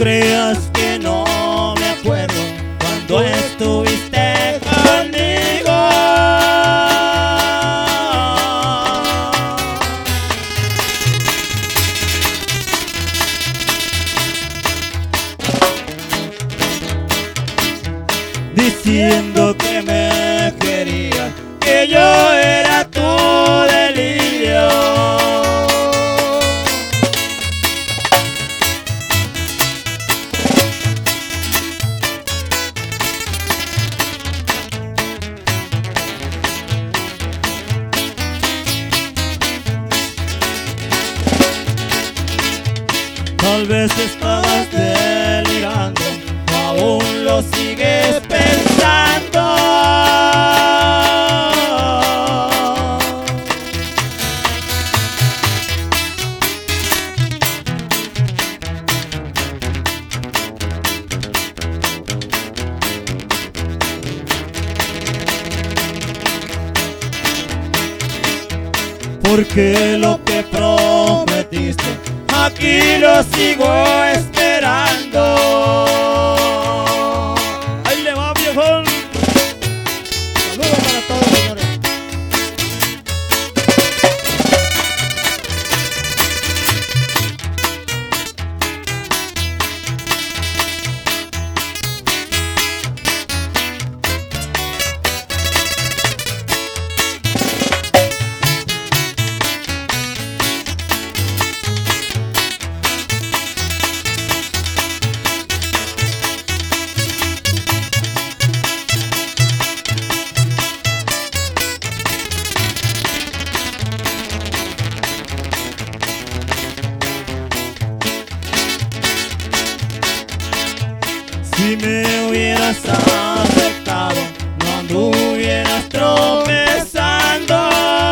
creas que no me acuerdo cuando estuviste conmigo. Diciendo que me querías, que yo era tu delirio. Tal vez estabas delirando, aún lo sigues pensando. Porque lo que prometiste, aquí lo sigo esperando. Ahí le va, viejón. Saludos para todos, señores. Si me hubieras aceptado, no anduvieras tropezando.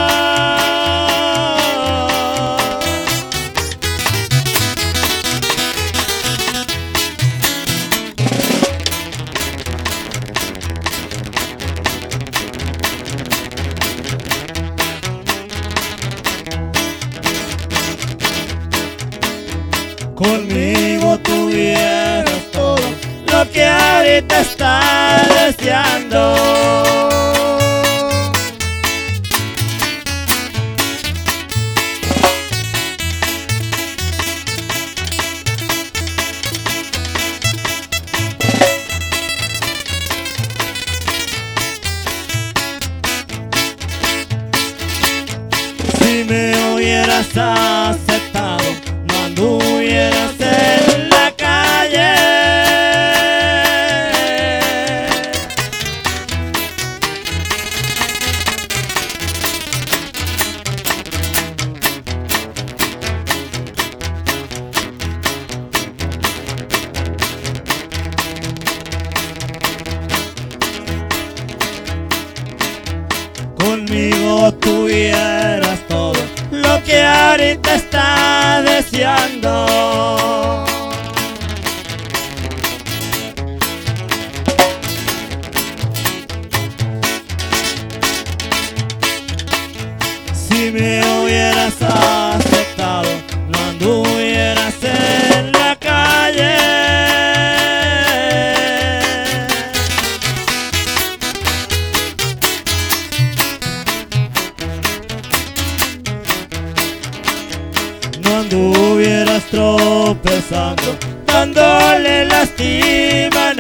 Conmigo tuvieras todo lo que ahorita estás deseando. Si me hubieras aceptado, no anduvieras en la calle. Conmigo tuvieras todo lo que ahorita estás deseando. Si me hubieras aceptado, no anduvieras en la calle. No anduvieras tropezando, dándole lástima a